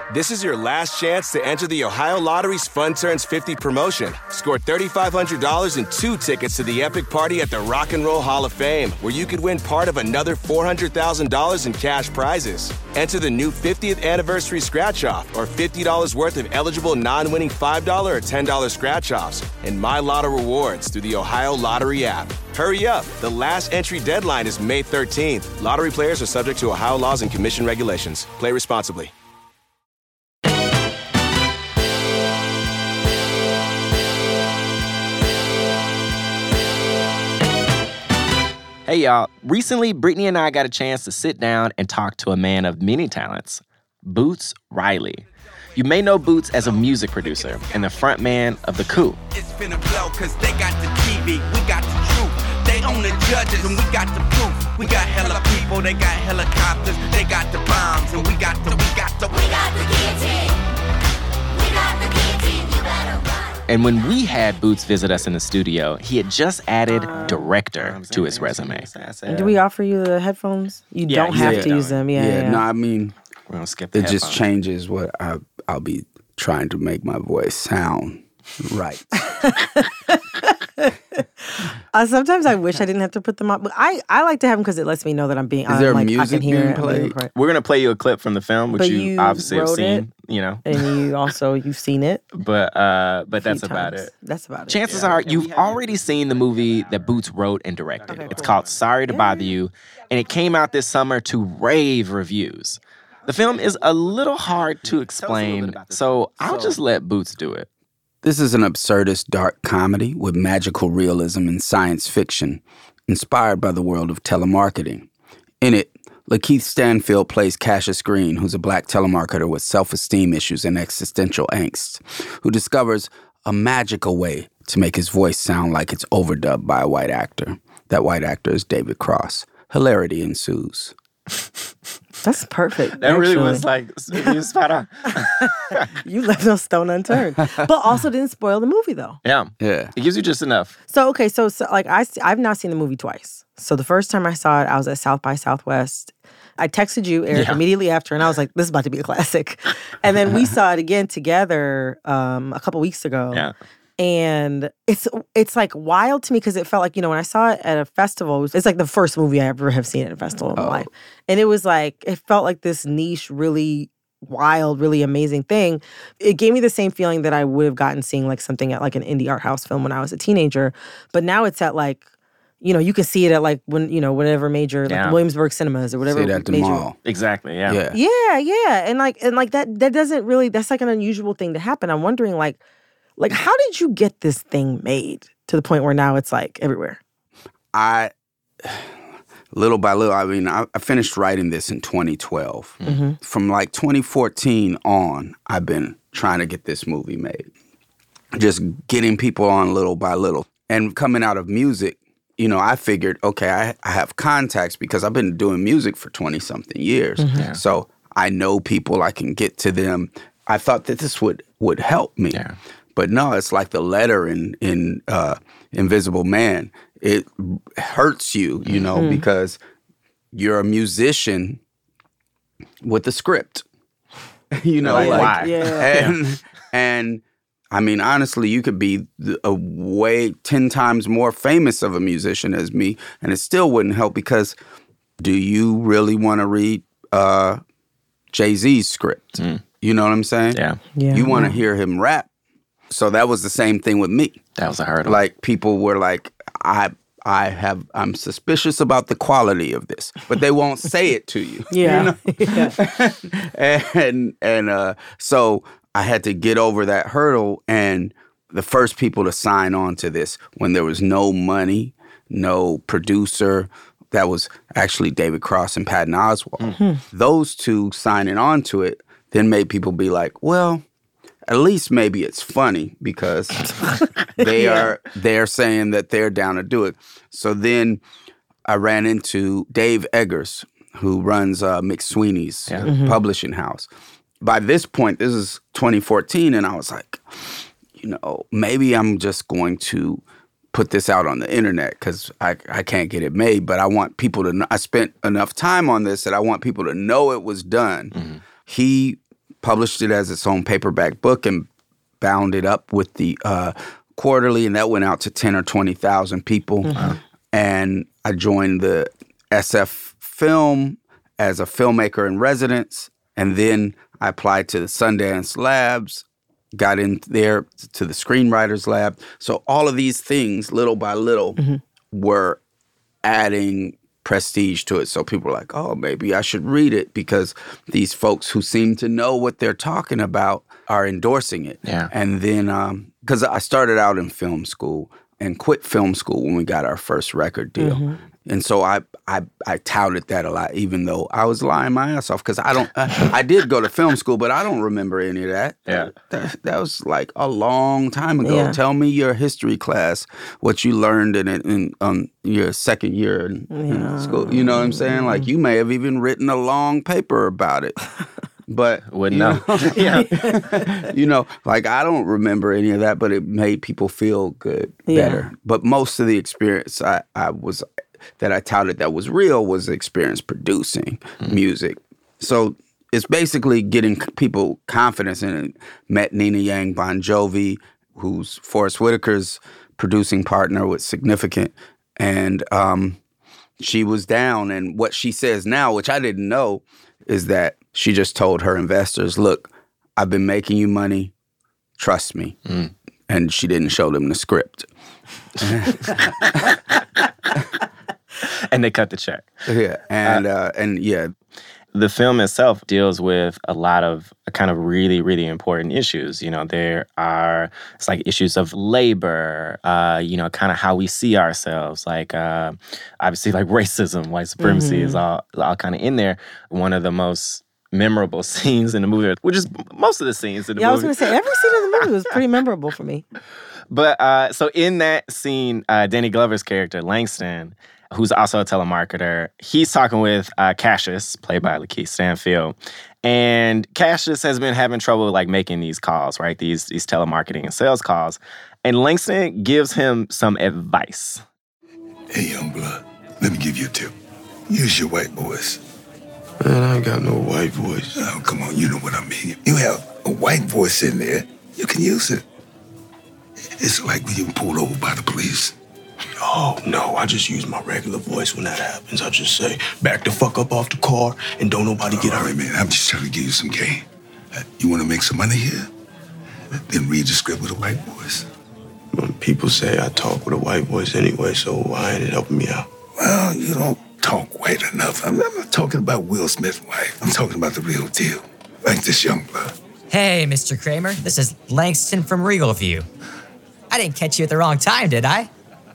This is your last chance to enter the Ohio Lottery's Fun Turns 50 promotion. Score $3,500 and 2 tickets to the epic party at the Rock and Roll Hall of Fame, where you could win part of another $400,000 in cash prizes. Enter the new 50th anniversary scratch-off or $50 worth of eligible non-winning $5 or $10 scratch-offs and My Lotto rewards through the Ohio Lottery app. Hurry up. The last entry deadline is May 13th. Lottery players are subject to Ohio laws and commission regulations. Play responsibly. Hey, y'all. Recently, Brittany and I got a chance to sit down and talk to a man of many talents, Boots Riley. You may know Boots as a music producer and the front man of The Coup. It's finna blow cause they got the TV, we got the truth. They own the judges and we got the proof. We got hella people, they got helicopters, they got the bombs, and we got the guillotine. We got the guillotine, you better run. And when we had Boots visit us in the studio, he had just added director to his resume. Do we offer you the headphones? You don't have to use them. Yeah. No, I mean, we're gonna skip the it just headphones. changes what I'll be trying to make my voice sound right. Sometimes I wish I didn't have to put them up, but I like to have them because it lets me know that I'm being. Is there I music can hear being it. played? We're gonna play you a clip from the film, which But you you obviously have wrote seen. it? You know, And you've seen it. but that's about times. it. That's about it. Chances are you've already seen the movie that Boots wrote and directed. It's called Sorry to Bother You, and it came out this summer to rave reviews. The film is a little hard to explain, so I'll just let Boots do it. This is an absurdist dark comedy with magical realism and science fiction, inspired by the world of telemarketing. In it, Lakeith Stanfield plays Cassius Green, who's a black telemarketer with self-esteem issues and existential angst, who discovers a magical way to make his voice sound like it's overdubbed by a white actor. That white actor is David Cross. Hilarity ensues. That's perfect. That really actually. was like, you was spot on. You left no stone unturned, but also didn't spoil the movie though. Yeah. Yeah. It gives you just enough. So okay, so like I've now seen the movie twice. So the first time I saw it, I was at South by Southwest. I texted you, Eric, immediately after, and I was like, "This is about to be a classic." And then we saw it again together a couple weeks ago. Yeah. And it's like wild to me because it felt like, when I saw it at a festival, it's like the first movie I ever have seen at a festival in my life. And it was like, it felt like this niche, really wild, really amazing thing. It gave me the same feeling that I would have gotten seeing like something at like an indie art house film when I was a teenager. But now it's at like, you can see it at like whatever major, like the Williamsburg Cinemas or whatever. See it at the major mall. Exactly, yeah. Yeah. And like that doesn't really, that's like an unusual thing to happen. I'm wondering like how did you get this thing made to the point where now it's like everywhere? Little by little, I mean, I finished writing this in 2012. Mm-hmm. From like 2014 on, I've been trying to get this movie made. Just getting people on little by little. And coming out of music, I figured, okay, I have contacts because I've been doing music for 20-something years. Mm-hmm. Yeah. So I know people, I can get to them. I thought that this would help me. Yeah. But no, it's like the letter in Invisible Man. It hurts you, because you're a musician with a script. Why? Yeah. And I mean, honestly, you could be a way 10 times more famous of a musician as me, and it still wouldn't help because do you really want to read Jay-Z's script? You know what I'm saying? Yeah. You want to hear him rap. So that was the same thing with me. That was a hurdle. Like people were like, I'm suspicious about the quality of this, but they won't say it to you. Yeah. So I had to get over that hurdle. And the first people to sign on to this when there was no money, no producer, that was actually David Cross and Patton Oswalt. Mm-hmm. Those two signing on to it then made people be like, well, at least maybe it's funny because they're saying that they're down to do it. So then I ran into Dave Eggers, who runs McSweeney's publishing house. By this point, this is 2014, and I was like, maybe I'm just going to put this out on the internet because I can't get it made, but I want people to know. I spent enough time on this that I want people to know it was done. Mm-hmm. He published it as its own paperback book and bound it up with the quarterly, and that went out to 10 or 20,000 people. And I joined the SF Film as a filmmaker in residence, and then I applied to the Sundance Labs, got in there to the Screenwriters Lab. So all of these things, little by little, were adding prestige to it. So people were like, oh, maybe I should read it because these folks who seem to know what they're talking about are endorsing it. Yeah. And then, because I started out in film school and quit film school when we got our first record deal. And so I touted that a lot, even though I was lying my ass off, because I did go to film school, but I don't remember any of that. Yeah. That was like a long time ago. Yeah. Tell me your history class, what you learned in your second year in school. You know what I'm saying? Like, you may have even written a long paper about it. But Wouldn't know. You know, like, I don't remember any of that, but it made people feel good, better. But most of the experience that I touted that was real was the experience producing music. So it's basically getting people confidence in it. Met Nina Yang Bon Jovi, who's Forrest Whitaker's producing partner with Significant. And she was down. And what she says now, which I didn't know, is that she just told her investors, look, I've been making you money. Trust me. And she didn't show them the script. And they cut the check. Yeah. And yeah. The film itself deals with a lot of kind of really, really important issues. You know, it's like issues of labor, you know, kind of how we see ourselves. Like, obviously, like racism, white supremacy is all kind of in there. One of the most memorable scenes in the movie, which is most of the scenes in the movie. I was going to say, every scene in the movie was pretty memorable for me. But so in that scene, Danny Glover's character, Langston, who's also a telemarketer, he's talking with Cassius, played by Lakeith Stanfield. And Cassius has been having trouble like making these calls, right? These telemarketing and sales calls. And Langston gives him some advice. Hey, young blood, let me give you a tip. Use your white voice. Man, I ain't got no white voice. Oh, come on, you know what I mean. You have a white voice in there, you can use it. It's like when you're pulled over by the police. Oh, no, I just use my regular voice when that happens. I just say, back the fuck up off the car and don't nobody get hurt. All right, man, I'm just trying to give you some game. You want to make some money here? Then read the script with a white voice. People say I talk with a white voice anyway, so why ain't it helping me out? Well, you don't talk white enough. I'm not talking about Will Smith's wife. I'm talking about the real deal. Like this young blood. Hey, Mr. Kramer. This is Langston from Regal View. I didn't catch you at the wrong time, did I?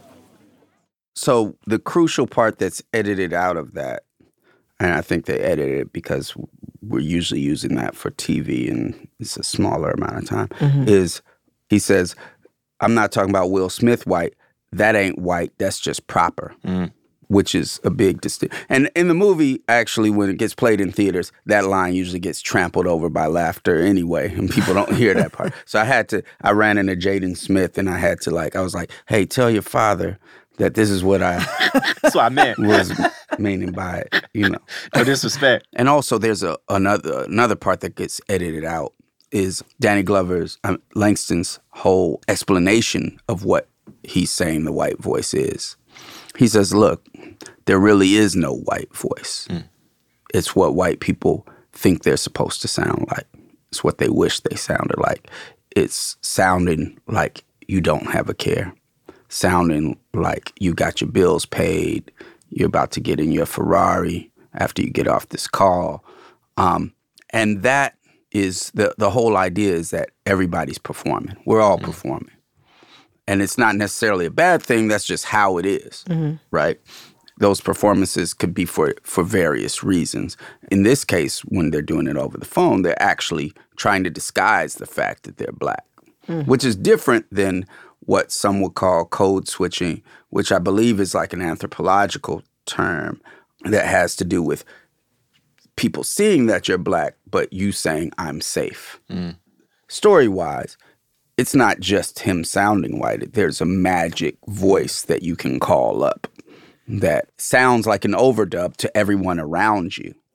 So the crucial part that's edited out of that, and I think they edited it because we're usually using that for TV and it's a smaller amount of time, is he says, I'm not talking about Will Smith white. That ain't white. That's just proper, which is a big distinction. And in the movie, actually, when it gets played in theaters, that line usually gets trampled over by laughter anyway, and people don't hear that part. So I ran into Jaden Smith, and I was like, hey, tell your father that this is what That's what I meant. was meaning by it, you know. No disrespect. And also there's another part that gets edited out is Danny Glover's, Langston's whole explanation of what he's saying the white voice is. He says, look, there really is no white voice. It's what white people think they're supposed to sound like. It's what they wish they sounded like. It's sounding like you don't have a care. Sounding like you got your bills paid, you're about to get in your Ferrari after you get off this call. And that is the whole idea is that everybody's performing. We're all performing. And it's not necessarily a bad thing. That's just how it is, right? Those performances could be for various reasons. In this case, when they're doing it over the phone, they're actually trying to disguise the fact that they're black, which is different than what some would call code switching, which I believe is like an anthropological term that has to do with people seeing that you're black, but you saying, I'm safe. Story-wise, it's not just him sounding white. There's a magic voice that you can call up that sounds like an overdub to everyone around you.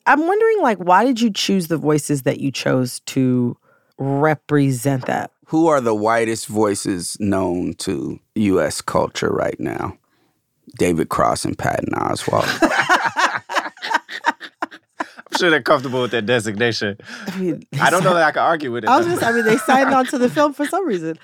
I'm wondering, like, why did you choose the voices that you chose to represent that? Who are the whitest voices known to U.S. culture right now? David Cross and Patton Oswalt. I'm sure they're comfortable with that designation. I don't know that I can argue with it. They signed on to the film for some reason.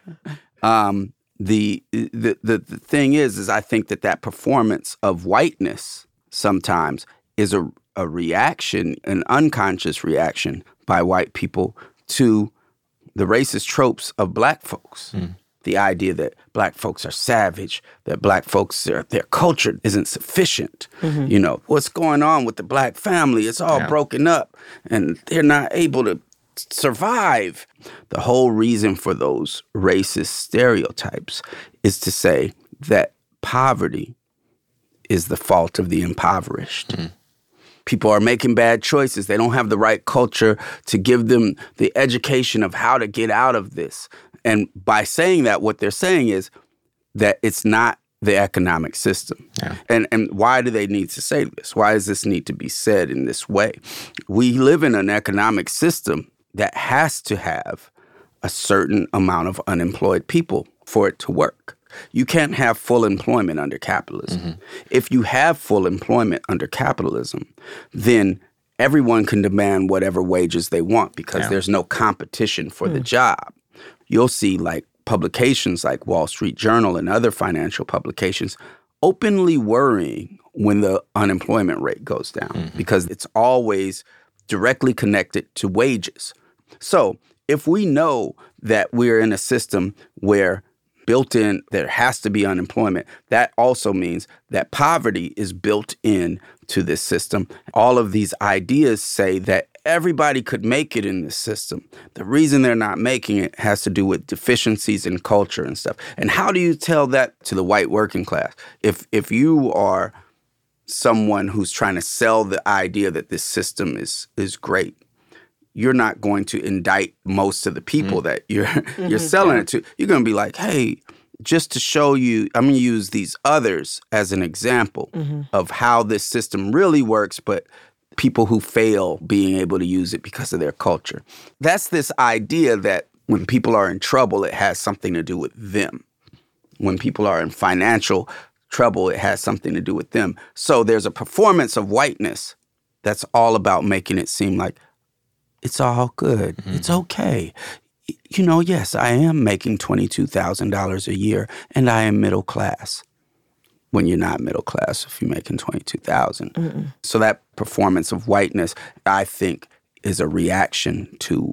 The thing is I think that performance of whiteness sometimes is a reaction, an unconscious reaction by white people to the racist tropes of black folks. The idea that black folks are savage, that black folks, their culture isn't sufficient. You know, what's going on with the black family? It's all broken up and they're not able to survive. The whole reason for those racist stereotypes is to say that poverty is the fault of the impoverished. People are making bad choices. They don't have the right culture to give them the education of how to get out of this. And by saying that, what they're saying is that it's not the economic system. And why do they need to say this? Why does this need to be said in this way? We live in an economic system that has to have a certain amount of unemployed people for it to work. You can't have full employment under capitalism. If you have full employment under capitalism, then everyone can demand whatever wages they want because there's no competition for the job. You'll see like publications like Wall Street Journal and other financial publications openly worrying when the unemployment rate goes down because it's always directly connected to wages. So if we know that we're in a system where built in, there has to be unemployment, that also means that poverty is built in to this system. All of these ideas say that everybody could make it in this system. The reason they're not making it has to do with deficiencies in culture and stuff. And how do you tell that to the white working class? If you are someone who's trying to sell the idea that this system is great, you're not going to indict most of the people that you're selling it to. You're going to be like, hey, just to show you, I'm going to use these others as an example of how this system really works, but people who fail being able to use it because of their culture. That's this idea that when people are in trouble, it has something to do with them. When people are in financial trouble, it has something to do with them. So there's a performance of whiteness that's all about making it seem like, it's all good. It's okay. You know, yes, I am making $22,000 a year, and I am middle class. When you're not middle class, if you're making $22,000. So that performance of whiteness, I think, is a reaction to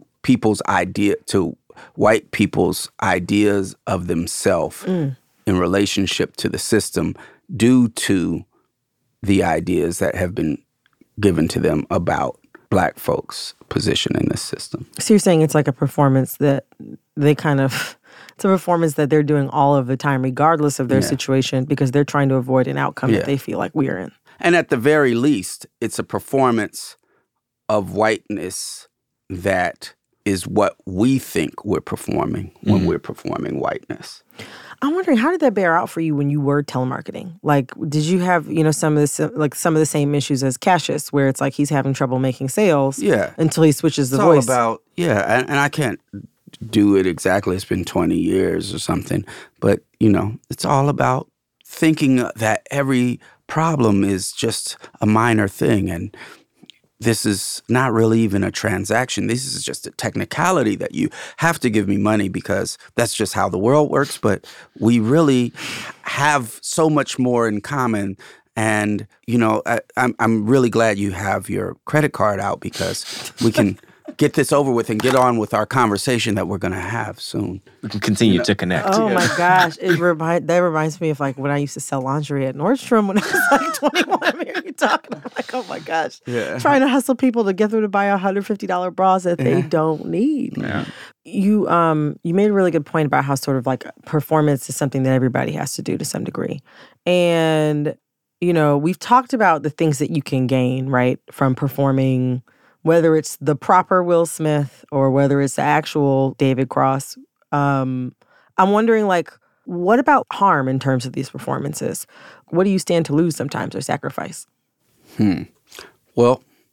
white people's ideas of themselves in relationship to the system due to the ideas that have been given to them about Black folks' position in this system. So you're saying it's like a performance that they it's a performance that they're doing all of the time, regardless of their situation, because they're trying to avoid an outcome that they feel like we're in. And at the very least, it's a performance of whiteness that is what we think we're performing when we're performing whiteness. I'm wondering, how did that bear out for you when you were telemarketing? Like, did you have, some of the same issues as Cassius, where it's like he's having trouble making sales until he switches the voice? It's all about, and I can't do it exactly. It's been 20 years or something. But, it's all about thinking that every problem is just a minor thing. And this is not really even a transaction. This is just a technicality that you have to give me money because that's just how the world works. But we really have so much more in common. And, I'm really glad you have your credit card out because we can get this over with and get on with our conversation that we're going to have soon. We can continue to connect. Oh, my gosh. That reminds me of like when I used to sell lingerie at Nordstrom when I was like 21. I hear you talking. I'm like, oh, my gosh. Yeah. Trying to hustle people to get them to buy $150 bras that they don't need. Yeah. You made a really good point about how sort of like performance is something that everybody has to do to some degree. And, we've talked about the things that you can gain, right, from performing, whether it's the proper Will Smith or whether it's the actual David Cross. I'm wondering, like, what about harm in terms of these performances? What do you stand to lose sometimes or sacrifice? Well,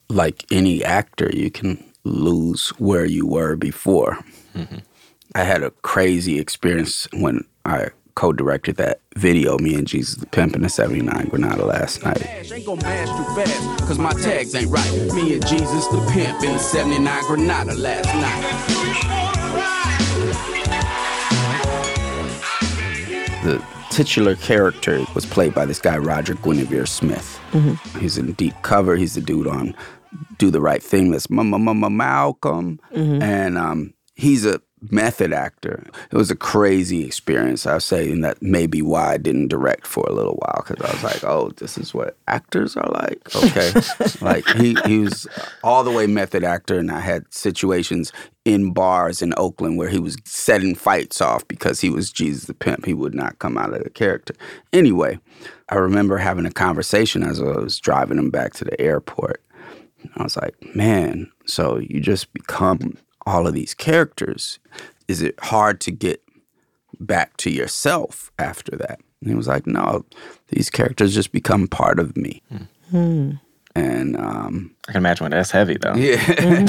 like any actor, you can lose where you were before. Mm-hmm. I had a crazy experience when I co-directed that video, Me and Jesus the Pimp in the 79 Granada last night. Ain't gonna mash too fast, cause my tags ain't right. Me and Jesus the Pimp in the 79 Granada last night. The titular character was played by this guy, Roger Guinevere Smith. Mm-hmm. He's in Deep Cover. He's the dude on Do the Right Thing. That's Malcolm. Mm-hmm. And he's a method actor. It was a crazy experience, I was saying. That may be why I didn't direct for a little while, because I was like, oh, this is what actors are like? Okay. Like, he was all the way method actor, and I had situations in bars in Oakland where he was setting fights off because he was Jesus the Pimp. He would not come out of the character. Anyway, I remember having a conversation as I was driving him back to the airport. I was like, man, so you just become all of these characters. Is it hard to get back to yourself after that? And he was like, no, these characters just become part of me. Mm-hmm. And I can imagine when that's heavy, though. Yeah.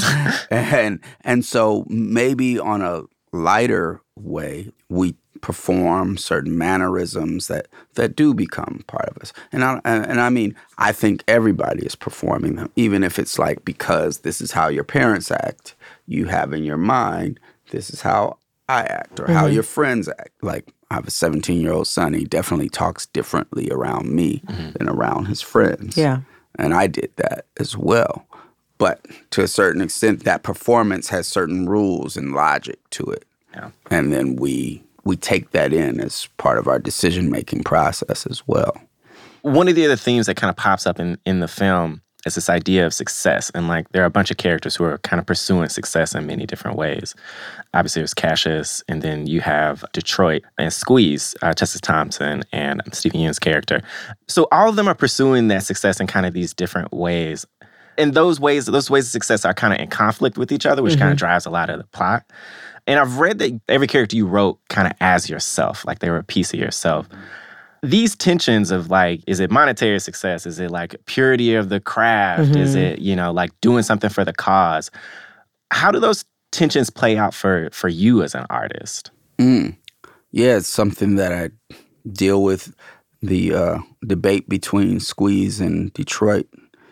Mm-hmm. and so maybe on a lighter way, we perform certain mannerisms that do become part of us. And I mean, I think everybody is performing them, even if it's like, because this is how your parents act, you have in your mind, this is how I act, or how your friends act. Like, I have a 17-year-old son. He definitely talks differently around me than around his friends. Yeah. And I did that as well. But to a certain extent, that performance has certain rules and logic to it. Yeah. And then we take that in as part of our decision-making process as well. One of the other themes that kind of pops up in the film is this idea of success. And, like, there are a bunch of characters who are kind of pursuing success in many different ways. Obviously, there's Cassius, and then you have Detroit and Squeeze, Tessa Thompson, and Stephen Yeun's character. So all of them are pursuing that success in kind of these different ways. And those ways of success are kind of in conflict with each other, which kind of drives a lot of the plot. And I've read that every character you wrote kind of as yourself, like they were a piece of yourself. These tensions of, like, is it monetary success? Is it, like, purity of the craft? Is it, like, doing something for the cause? How do those tensions play out for you as an artist? Yeah, it's something that I deal with. The debate between Squeeze and Detroit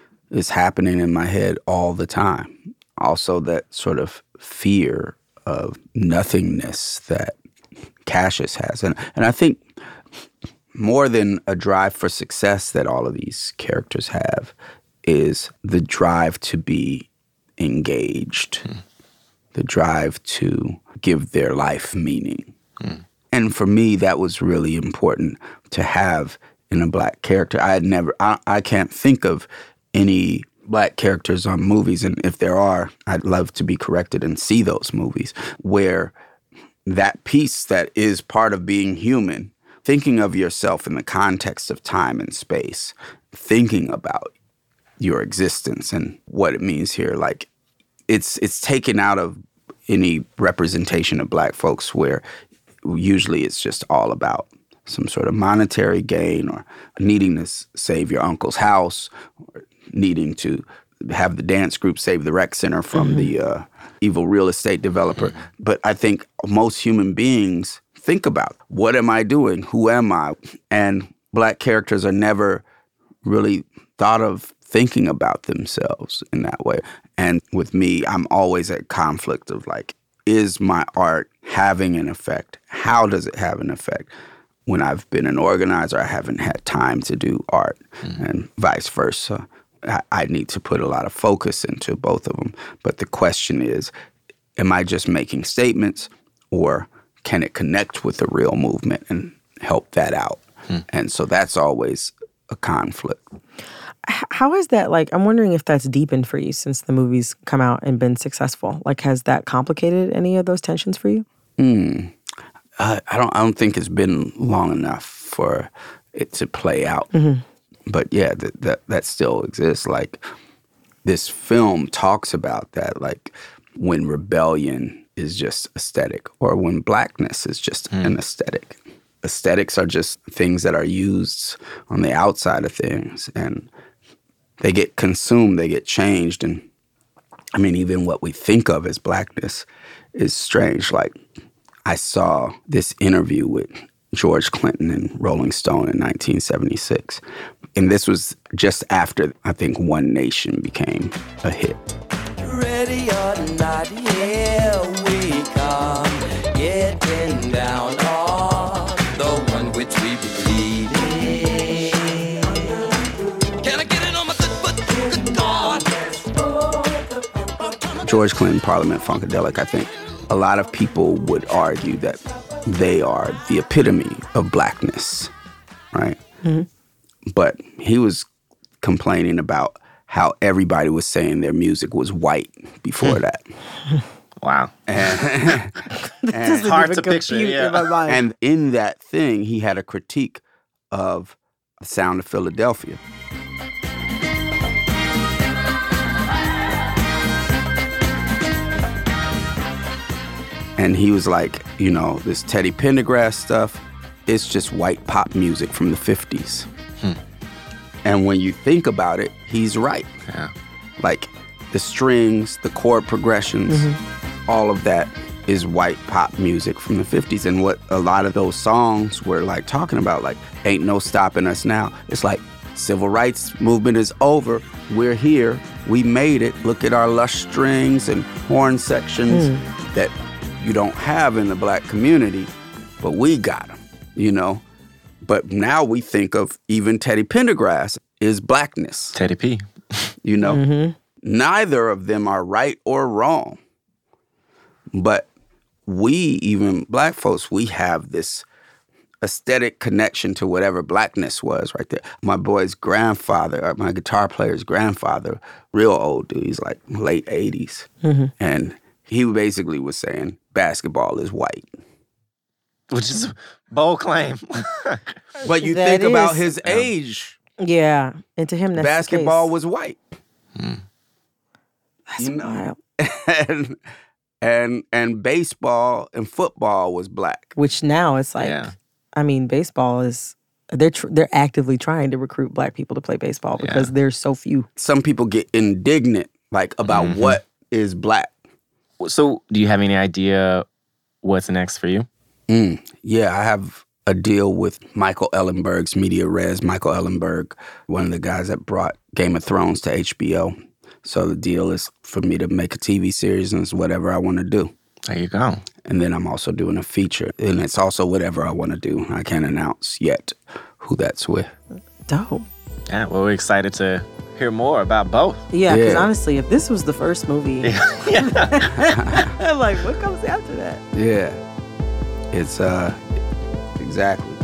is happening in my head all the time. Also, that sort of fear of nothingness that Cassius has. And I think more than a drive for success that all of these characters have is the drive to be engaged, the drive to give their life meaning. And for me, that was really important to have in a Black character. I can't think of any Black characters on movies, and if there are, I'd love to be corrected and see those movies, where that piece that is part of being human, thinking of yourself in the context of time and space, thinking about your existence and what it means here, like, it's taken out of any representation of Black folks where usually it's just all about some sort of monetary gain, or needing to save your uncle's house, or needing to have the dance group save the rec center from the evil real estate developer. But I think most human beings think about, what am I doing? Who am I? And Black characters are never really thought of thinking about themselves in that way. And with me, I'm always at conflict of, like, is my art having an effect? How does it have an effect? When I've been an organizer, I haven't had time to do art, and vice versa. I need to put a lot of focus into both of them. But the question is, am I just making statements, or can it connect with the real movement and help that out? And so that's always a conflict. How is that, like, I'm wondering if that's deepened for you since the movie's come out and been successful. Like, has that complicated any of those tensions for you? I don't think it's been long enough for it to play out. But yeah, that still exists. Like, this film talks about that, like, when rebellion is just aesthetic, or when Blackness is just an aesthetic. Aesthetics are just things that are used on the outside of things, and they get consumed, they get changed. And I mean, even what we think of as blackness is strange. Like, I saw this interview with George Clinton in Rolling Stone in 1976. And this was just after, I think, One Nation became a hit. Ready or not, here we come, getting down on the one which we believe in. Can I get it on my good God? George Clinton, Parliament Funkadelic, I think a lot of people would argue that they are the epitome of blackness, right? Mm-hmm. But he was complaining about how everybody was saying their music was white before that. Wow. And hard to picture, yeah. And in that thing, he had a critique of the sound of Philadelphia. And he was like, you know, this Teddy Pendergrass stuff, it's just white pop music from the 50s. And when you think about it, he's right. Yeah. Like, the strings, the chord progressions, all of that is white pop music from the 50s. And what a lot of those songs were like talking about, like, ain't no stopping us now. It's like, civil rights movement is over. We're here. We made it. Look at our lush strings and horn sections that you don't have in the black community, but we got them, you know? But now we think of even Teddy Pendergrass is blackness. Teddy P. You know? Neither of them are right or wrong. But we, even black folks, we have this aesthetic connection to whatever blackness was right there. My boy's grandfather, my guitar player's grandfather, real old dude, he's like late 80s. And he basically was saying basketball is white. Which is a bold claim. But you think about his age. Yeah. And to him, that's basketball was white. That's wild. And baseball and football was black. Which now it's like, I mean, baseball is, they're actively trying to recruit black people to play baseball because there's so few. Some people get indignant, like, about what is black. So do you have any idea what's next for you? Yeah, I have a deal with Michael Ellenberg's Media Res. Michael Ellenberg, one of the guys that brought Game of Thrones to HBO. So the deal is for me to make a TV series, and it's whatever I want to do. There you go. And then I'm also doing a feature, and it's also whatever I want to do. I can't announce yet who that's with. Dope. Yeah, well, we're excited to hear more about both. Yeah, because honestly, if this was the first movie, I'm like, what comes after that? Yeah. It's exactly.